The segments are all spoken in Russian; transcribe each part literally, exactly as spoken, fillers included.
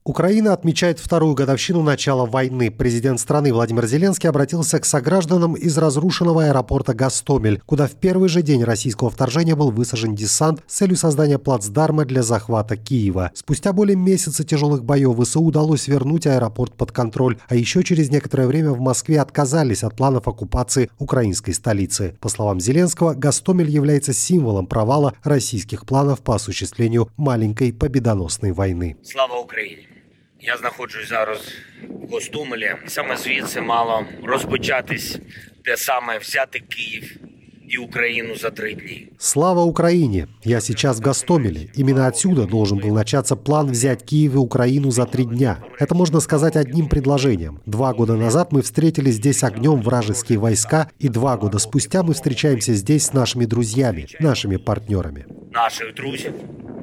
Украина отмечает вторую годовщину начала войны. Президент страны Владимир Зеленский обратился к согражданам из разрушенного аэропорта Гостомель, куда в первый же день российского вторжения был высажен десант с целью создания плацдарма для захвата Киева. Спустя более месяца тяжелых боев ВСУ удалось вернуть аэропорт под контроль, а еще через некоторое время в Москве отказались от планов оккупации украинской столицы. По словам Зеленского, Гостомель является символом провала российских планов по осуществлению маленькой победоносной войны. Слава Україні! Я знаходжусь зараз в Гостомелі. Саме звідси мало розпочатись те саме взяти Київ и Украину за три дня. Слава Украине! Я сейчас в Гостомеле. Именно отсюда должен был начаться план взять Киев и Украину за три дня. Это можно сказать одним предложением. Два года назад мы встретили здесь огнем вражеские войска, и два года спустя мы встречаемся здесь с нашими друзьями, нашими партнерами. Наших друзей.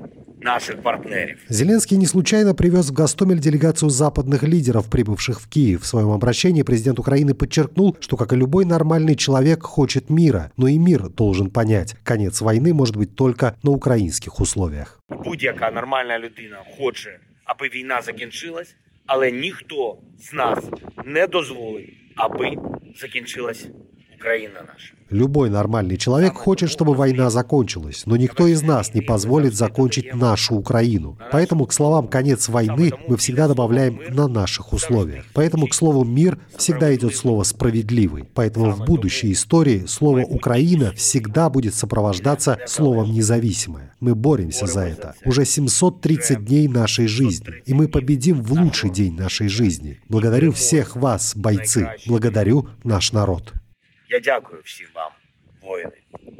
Наших партнеров. Зеленский не случайно привез в Гостомель делегацию западных лидеров, прибывших в Киев. В своем обращении президент Украины подчеркнул, что, как и любой нормальный человек, хочет мира, но и мир должен понять, конец войны может быть только на украинских условиях. Будь-яка нормальна людина хоче, аби війна закінчилась, але ніхто з нас не дозволить, аби закінчилась Украина наша. Любой нормальный человек хочет, чтобы война закончилась, но никто из нас не позволит закончить нашу Украину. Поэтому к словам «конец войны» мы всегда добавляем «на наших условиях». Поэтому к слову «мир» всегда идет слово «справедливый». Поэтому в будущей истории слово «Украина» всегда будет сопровождаться словом «независимая». Мы боремся за это. Уже семьсот тридцать дней нашей жизни. И мы победим в лучший день нашей жизни. Благодарю всех вас, бойцы. Благодарю наш народ. Я дякую всім вам, воїни.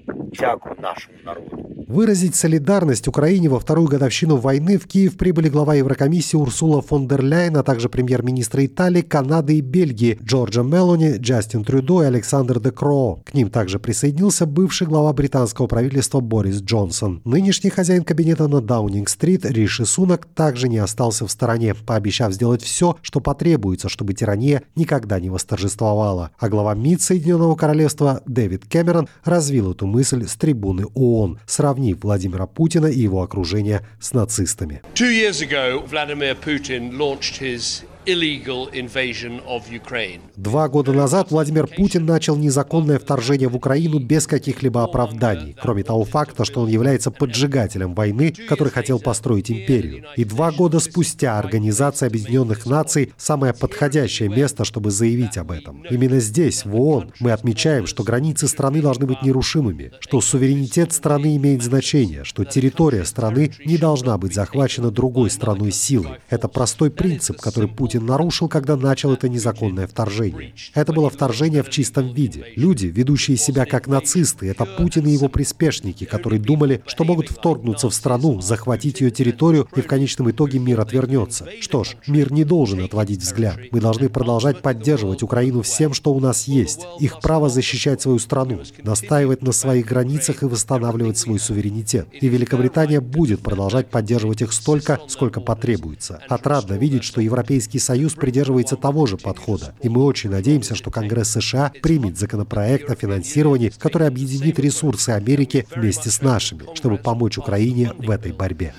Дякую нашему народу. Выразить солидарность Украине во вторую годовщину войны в Киев прибыли глава Еврокомиссии Урсула фон дер Ляйен, а также премьер-министры Италии, Канады и Бельгии Джорджа Мелони, Джастин Трюдо и Александр де Кроо. К ним также присоединился бывший глава британского правительства Борис Джонсон. Нынешний хозяин кабинета на Даунинг-стрит Риши Сунак также не остался в стороне, пообещав сделать все, что потребуется, чтобы тирания никогда не восторжествовала. А глава МИД Соединенного Королевства Дэвид Кэмерон развил эту мысль с трибуны ООН, сравнив Владимира Путина и его окружение с нацистами. Two years ago, Vladimir Putin launched his illegal invasion of Ukraine. Два года назад Владимир Путин начал незаконное вторжение в Украину без каких-либо оправданий, кроме того факта, что он является поджигателем войны, который хотел построить империю. И два года спустя Организация Объединенных Наций – самое подходящее место, чтобы заявить об этом. Именно здесь, в ООН, мы отмечаем, что границы страны должны быть нерушимыми, что суверенитет страны имеет значение, что территория страны не должна быть захвачена другой страной силой. Это простой принцип, который Путин нарушил, когда начал это незаконное вторжение. Это было вторжение в чистом виде. Люди, ведущие себя как нацисты, это Путин и его приспешники, которые думали, что могут вторгнуться в страну, захватить ее территорию, и в конечном итоге мир отвернется. Что ж, мир не должен отводить взгляд. Мы должны продолжать поддерживать Украину всем, что у нас есть. Их право защищать свою страну, настаивать на своих границах и восстанавливать свой суверенитет. И Великобритания будет продолжать поддерживать их столько, сколько потребуется. Отрадно видеть, что Европейский Союз придерживается того же подхода. И мы очень надеемся, что Конгресс США примет законопроект о финансировании, который объединит ресурсы Америки вместе с нашими, чтобы помочь Украине в этой борьбе.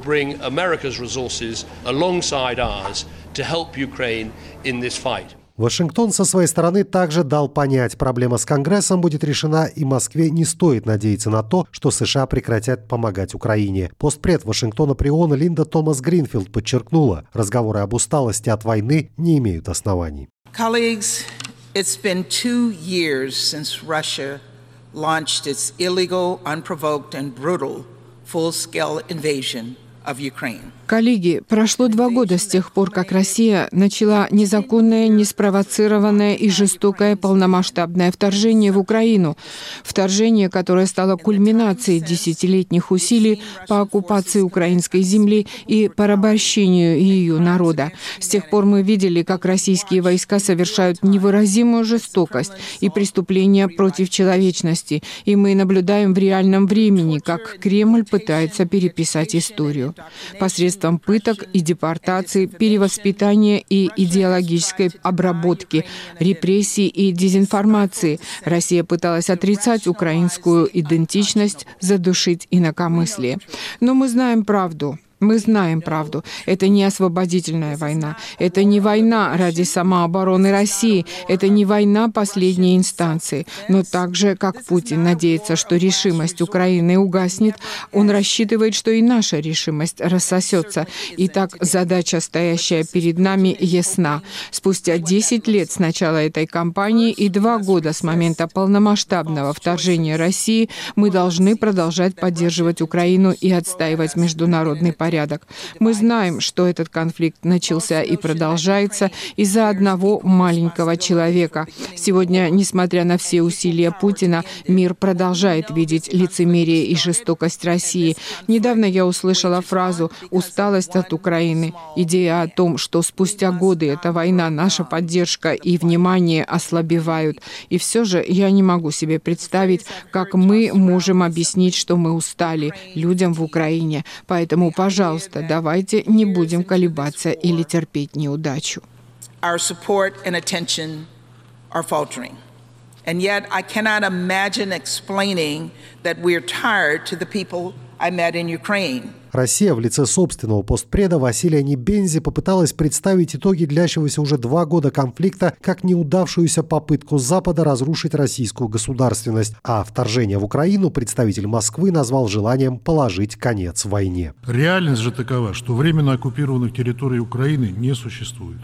Вашингтон со своей стороны также дал понять, проблема с Конгрессом будет решена, и Москве не стоит надеяться на то, что США прекратят помогать Украине. Постпред Вашингтона при ООН Линда Томас Гринфилд подчеркнула, разговоры об усталости от войны не имеют оснований. Colleagues, it's been two years since Russia launched its illegal, unprovoked and brutal full-scale invasion of Ukraine. Коллеги, прошло два года с тех пор, как Россия начала незаконное, неспровоцированное и жестокое полномасштабное вторжение в Украину. Вторжение, которое стало кульминацией десятилетних усилий по оккупации украинской земли и порабощению ее народа. С тех пор мы видели, как российские войска совершают невыразимую жестокость и преступления против человечности. И мы наблюдаем в реальном времени, как Кремль пытается переписать историю. Посредством пыток и депортаций, перевоспитания и идеологической обработки, репрессий и дезинформации Россия пыталась отрицать украинскую идентичность, задушить инакомыслие. Но мы знаем правду. Мы знаем правду. Это не освободительная война. Это не война ради самообороны России. Это не война последней инстанции. Но так же, как Путин надеется, что решимость Украины угаснет, он рассчитывает, что и наша решимость рассосется. Итак, задача, стоящая перед нами, ясна. Спустя десять лет с начала этой кампании и два года с момента полномасштабного вторжения России мы должны продолжать поддерживать Украину и отстаивать международный порядок. Мы знаем, что этот конфликт начался и продолжается из-за одного маленького человека. Сегодня, несмотря на все усилия Путина, мир продолжает видеть лицемерие и жестокость России. Недавно я услышала фразу «усталость от Украины». Идея о том, что спустя годы эта война, наша поддержка и внимание ослабевают. И все же я не могу себе представить, как мы можем объяснить, что мы устали людям в Украине. Поэтому, пожалуйста, давайте не будем колебаться или терпеть неудачу. Our support and attention are faltering. And yet I cannot imagine explaining that we're tired to the people I met in Ukraine. Россия в лице собственного постпреда Василия Небензи попыталась представить итоги длящегося уже два года конфликта как неудавшуюся попытку Запада разрушить российскую государственность, а вторжение в Украину представитель Москвы назвал желанием положить конец войне. Реальность же такова, что временно оккупированных территорий Украины не существует.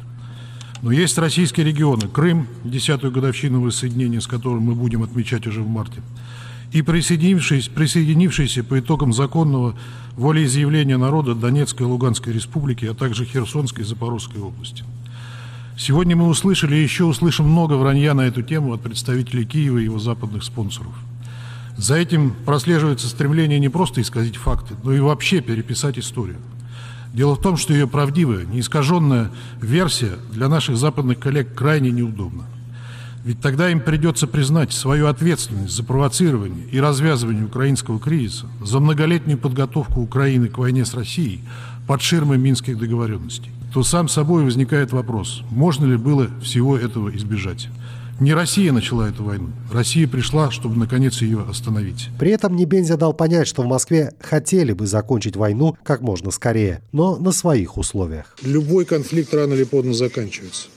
Но есть российские регионы: Крым, десятую годовщину воссоединения, с которым мы будем отмечать уже в марте, и присоединившиеся, присоединившиеся по итогам законного волеизъявления народа Донецкой и Луганской республики, а также Херсонской и Запорожской области. Сегодня мы услышали и еще услышим много вранья на эту тему от представителей Киева и его западных спонсоров. За этим прослеживается стремление не просто исказить факты, но и вообще переписать историю. Дело в том, что ее правдивая, неискаженная версия для наших западных коллег крайне неудобна. Ведь тогда им придется признать свою ответственность за провоцирование и развязывание украинского кризиса, за многолетнюю подготовку Украины к войне с Россией под ширмой Минских договоренностей. То сам собой возникает вопрос, можно ли было всего этого избежать. Не Россия начала эту войну. Россия пришла, чтобы наконец ее остановить. При этом Небензи дал понять, что в Москве хотели бы закончить войну как можно скорее, но на своих условиях. Любой конфликт рано или поздно заканчивается.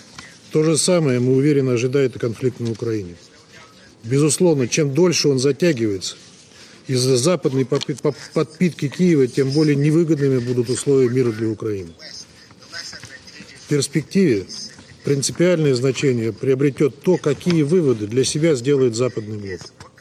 То же самое, мы уверенно ожидает и конфликт на Украине. Безусловно, чем дольше он затягивается, из-за западной подпитки Киева, тем более невыгодными будут условия мира для Украины. В перспективе принципиальное значение приобретет то, какие выводы для себя сделает Западный блок.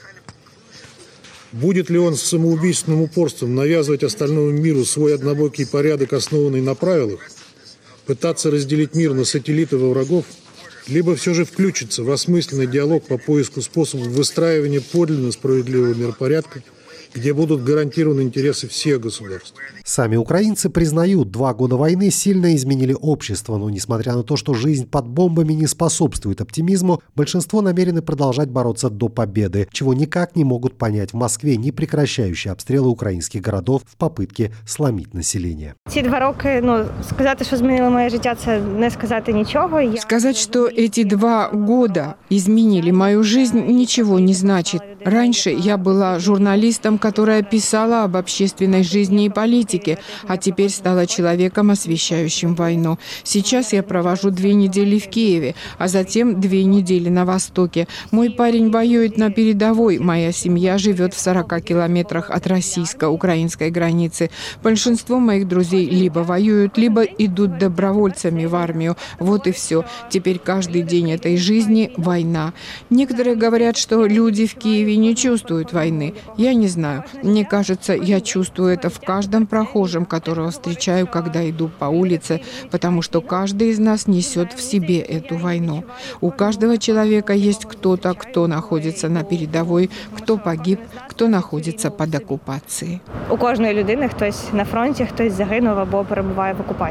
Будет ли он с самоубийственным упорством навязывать остальному миру свой однобокий порядок, основанный на правилах, пытаться разделить мир на сателлитов и врагов, либо все же включиться в осмысленный диалог по поиску способов выстраивания подлинно справедливого миропорядка, где будут гарантированы интересы всех государств. Сами украинцы признают, два года войны сильно изменили общество, но несмотря на то, что жизнь под бомбами не способствует оптимизму, большинство намерены продолжать бороться до победы, чего никак не могут понять в Москве непрекращающие обстрелы украинских городов в попытке сломить население. Ці два роки, ну, сказать, что изменило мое життя, це не сказать ничего. Сказать, что эти два года изменили мою жизнь, ничего не значит. Раньше я была журналистом, которая писала об общественной жизни и политике, а теперь стала человеком, освещающим войну. Сейчас я провожу две недели в Киеве, а затем две недели на Востоке. Мой парень воюет на передовой, моя семья живет в сорока километрах от российско-украинской границы. Большинство моих друзей либо воюют, либо идут добровольцами в армию. Вот и все. Теперь каждый день этой жизни – война. Некоторые говорят, что люди в Киеве не чувствуют войны. Я не знаю. Мне кажется, я чувствую это в каждом прохожем, которого встречаю, когда иду по улице, потому что каждый из нас несет в себе эту войну. У каждого человека есть кто-то, кто находится на передовой, кто погиб, кто находится под оккупацией. У кожної людини хтось на фронті, хтось загинув або перебуває в окупації.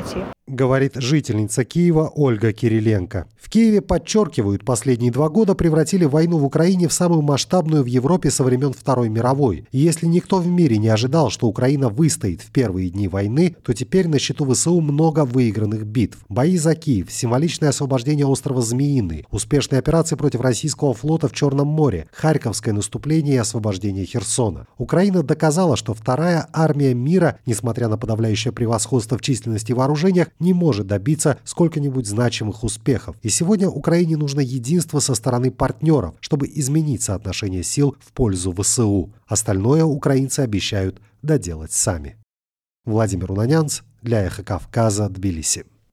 говорит жительница Киева Ольга Кириленко. В Киеве подчеркивают, последние два года превратили войну в Украине в самую масштабную в Европе со времен Второй мировой. И если никто в мире не ожидал, что Украина выстоит в первые дни войны, то теперь на счету ВСУ много выигранных битв. Бои за Киев, символичное освобождение острова Змеиный, успешные операции против российского флота в Черном море, Харьковское наступление и освобождение Херсона. Украина доказала, что вторая армия мира, несмотря на подавляющее превосходство в численности и вооружениях, не может добиться сколько-нибудь значимых успехов. И сегодня Украине нужно единство со стороны партнеров, чтобы изменить соотношение сил в пользу ВСУ. Остальное украинцы обещают доделать сами. Владимир Унанянц для Эхо Кавказа, Тбилиси.